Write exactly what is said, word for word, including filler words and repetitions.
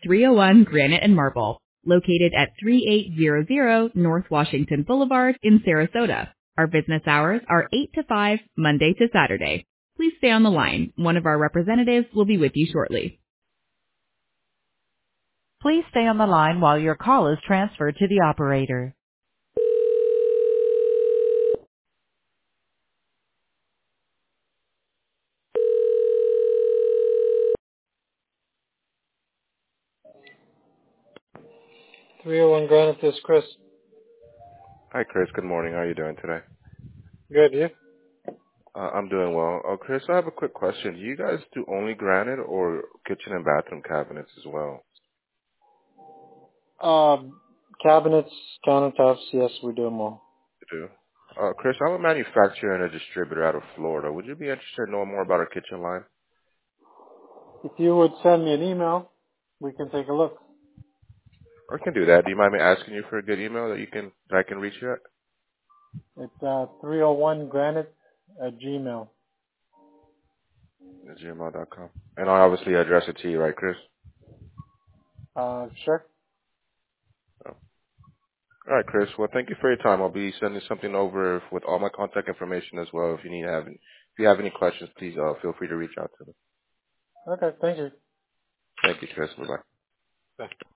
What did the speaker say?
three oh one Granite and Marble, located at thirty-eight hundred North Washington Boulevard in Sarasota. Our business hours are eight to five, Monday to Saturday. Please stay on the line. One of our representatives will be with you shortly. Please stay on the line while your call is transferred to the operator. three oh one Granite, this is Chris. Hi, Chris. Good morning. How are you doing today? Good, you? Uh, I'm doing well. Oh, Chris, I have a quick question. Do you guys do only granite or kitchen and bathroom cabinets as well? Um, cabinets, countertops, yes, we do them all. You do? Uh, Chris, I'm a manufacturer and a distributor out of Florida. Would you be interested in knowing more about our kitchen line? If you would send me an email, we can take a look. I can do that. Do you mind me asking you for a good email that you can that I can reach you at? It's uh, three oh one Granite at Gmail. At gmail dot com. And I'll obviously address it to you, right, Chris? Uh, sure. Oh. All right, Chris. Well, thank you for your time. I'll be sending something over with all my contact information as well. If you need to have, if you have any questions, please uh, feel free to reach out to me. Okay, thank you. Thank you, Chris. Bye bye. Bye.